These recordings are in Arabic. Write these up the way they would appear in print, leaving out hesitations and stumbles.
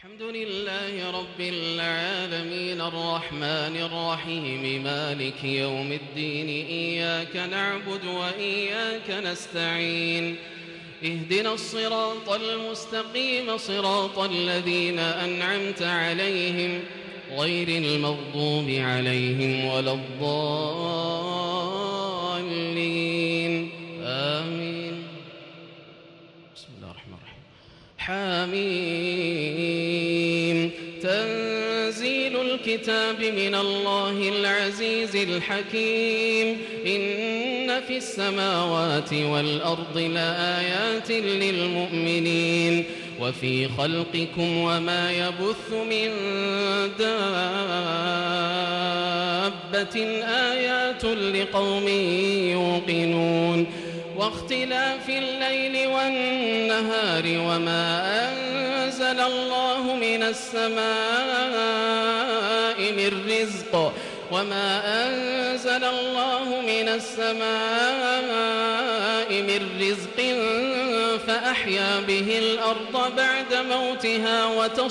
الحمد لله رب العالمين الرحمن الرحيم مالك يوم الدين إياك نعبد وإياك نستعين اهدنا الصراط المستقيم صراط الذين أنعمت عليهم غير المغضوب عليهم ولا الضالين آمين. بسم الله الرحمن الرحيم. حميم تنزيل الكتاب من الله العزيز الحكيم. إن في السماوات والأرض لآيات للمؤمنين وفي خلقكم وما يبث من دابة آيات لقوم يوقنون واختلاف الليل والنهار وما أنزل الله من السماء من رزق فأحيا به الأرض بعد موتها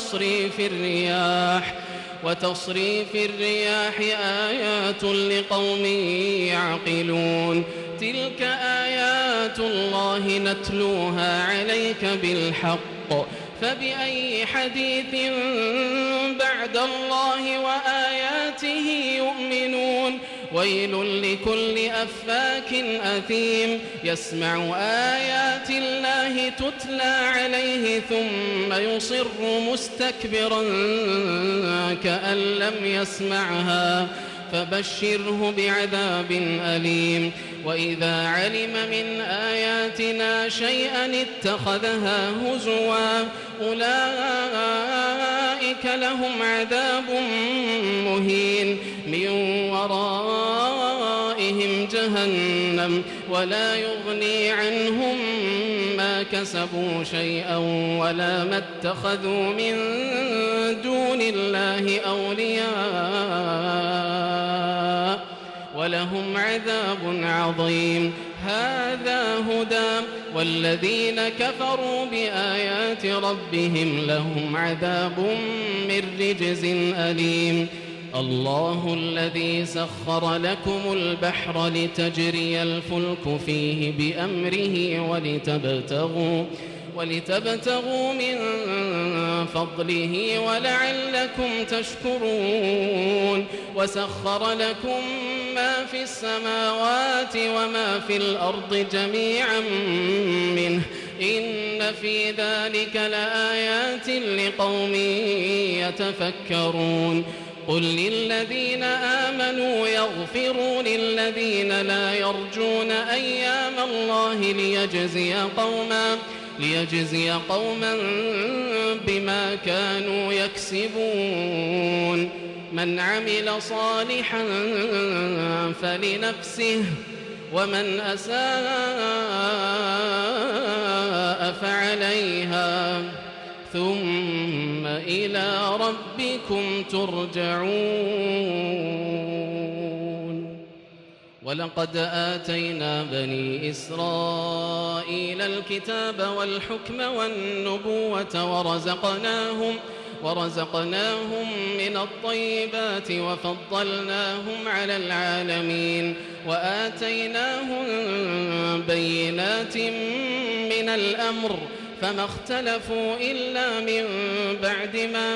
وتصريف الرياح آيات لقوم يعقلون. تلك آيات الله نتلوها عليك بالحق فبأي حديث بعد الله وآياته يؤمنون. ويل لكل أفاك أثيم يسمع آيات الله تتلى عليه ثم يصر مستكبرا كأن لم يسمعها فبشره بعذاب أليم. وإذا علم من آياتنا شيئا اتخذها هزوا أولئك لهم عذاب مهين من ورائهم جهنم ولا يغني عنهم ما كسبوا شيئا ولا ما اتخذوا من دون الله أولياء ولهم عذاب عظيم. هذا هدى والذين كفروا بآيات ربهم لهم عذاب من رجز أليم. الله الذي سخر لكم البحر لتجري الفلك فيه بأمره ولتبتغوا من فضله ولعلكم تشكرون. وسخر لكم ما في السماوات وما في الأرض جميعا منه إن في ذلك لآيات لقوم يتفكرون. قل للذين آمنوا يغفروا للذين لا يرجون أيام الله ليجزي قوما بما كانوا يكسبون. من عمل صالحا فلنفسه ومن أساء فعليها ثم إلى ربكم ترجعون. ولقد آتينا بني إسرائيل الكتاب والحكم والنبوة ورزقناهم من الطيبات وفضلناهم على العالمين وآتيناهم بينات من الأمر فما اختلفوا إلا من بعد ما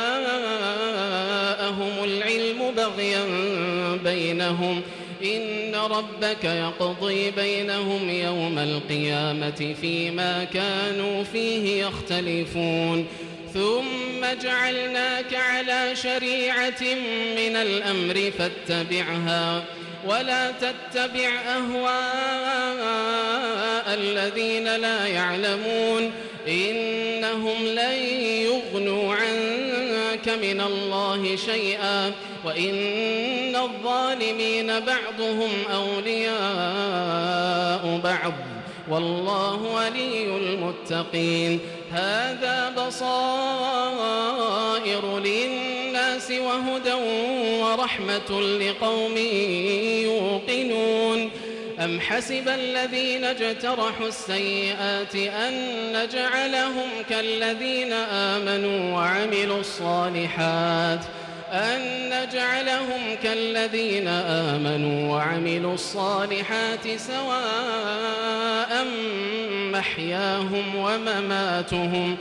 جاءهم العلم بغيا بينهم. إن ربك يقضي بينهم يوم القيامة فيما كانوا فيه يختلفون. ثم جعلناك على شريعة من الأمر فاتبعها ولا تتبع أهواء الذين لا يعلمون إنهم لن يغنوا عنك من الله شيئا وإن الظالمين بعضهم أولياء بعض والله ولي المتقين. هذا بصائر للناس وهدى ورحمة لقوم يوقنون. أم حسب الذين اجترحوا السيئات أن نجعلهم كالذين آمنوا وعملوا الصالحات سواء محياهم ومماتهم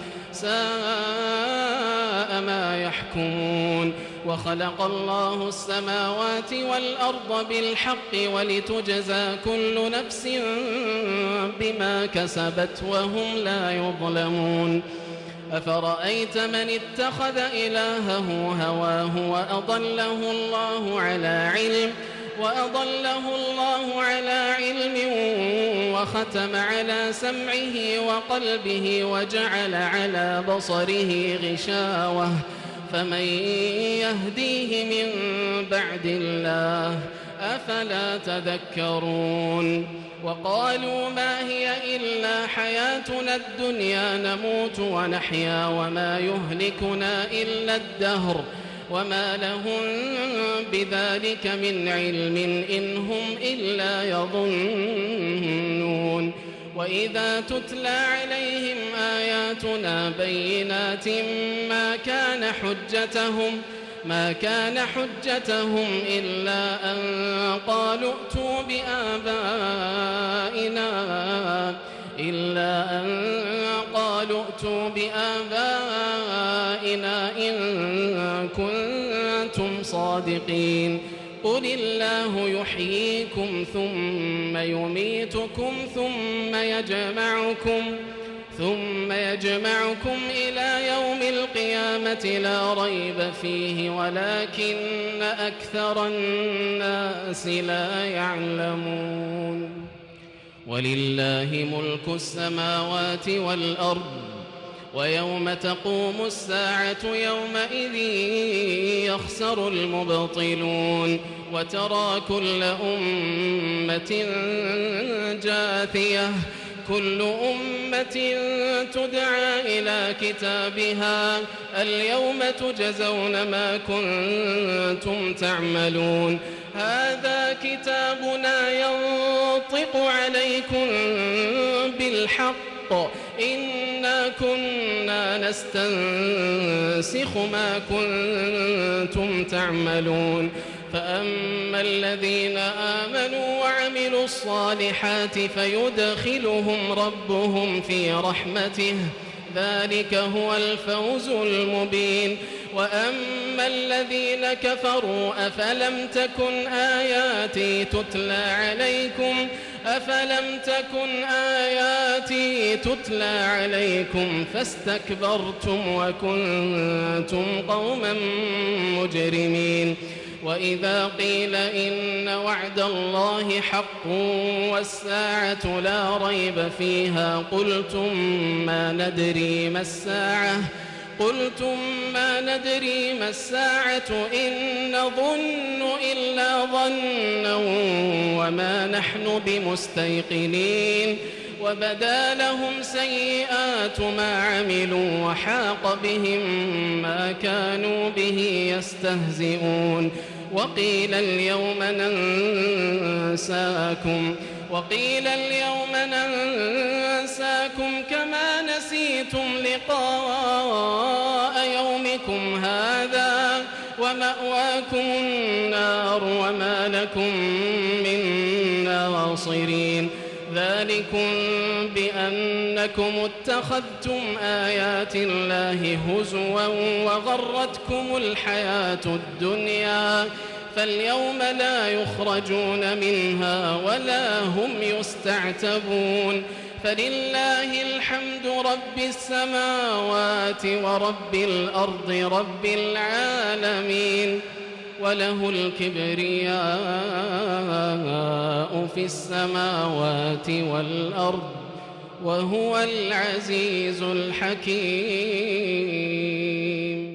ساء ما يحكمون وخلق الله السماوات والأرض بالحق ولتجزى كل نفس بما كسبت وهم لا يظلمون أفرأيت من اتخذ إلهه هواه وأضله الله على علم وختم على سمعه وقلبه وجعل على بصره غشاوة فمن يهديه من بعد الله أفلا تذكرون وقالوا ما هي إلا حياتنا الدنيا نموت ونحيا وما يهلكنا إلا الدهر وما لهم بذلك من علم إن هم إلا يظنون وإذا تتلى عليهم آياتنا بينات ما كان حجتهم إلا أن قالوا ائتوا بآبائنا إن كنتم صادقين قل الله يحييكم ثم يميتكم ثم يجمعكم إلى يوم القيامة لا ريب فيه ولكن أكثر الناس لا يعلمون ولله ملك السماوات والأرض ويوم تقوم الساعة يومئذ يخسر المبطلون وترى كل أمة جاثية كل أمة تدعى إلى كتابها اليوم تجزون ما كنتم تعملون هذا كتابنا ينطق عليكم بالحق إنا كنا نستنسخ ما كنتم تعملون فأما الذين آمنوا وعملوا الصالحات فيدخلهم ربهم في رحمته ذلك هو الفوز المبين وأما الذين كفروا أفلم تكن آياتي تتلى عليكم فاستكبرتم وكنتم قوما مجرمين وإذا قيل إن وعد الله حق والساعة لا ريب فيها قلتم ما ندري ما الساعة إن نظن إلا ظنا وما نحن بمستيقنين وبدا لهم سيئات ما عملوا وحاق بهم ما كانوا به يستهزئون وقيل اليوم ننساكم كما نسيتم لقاء يومكم هذا ومأواكم النار وما لكم من ناصرين ذلكم بأنكم اتخذتم آيات الله هزوا وغرتكم الحياة الدنيا فاليوم لا يخرجون منها ولا هم يستعتبون فلله الحمد رب السماوات ورب الأرض رب العالمين وله الكبرياء في السماوات والأرض وهو العزيز الحكيم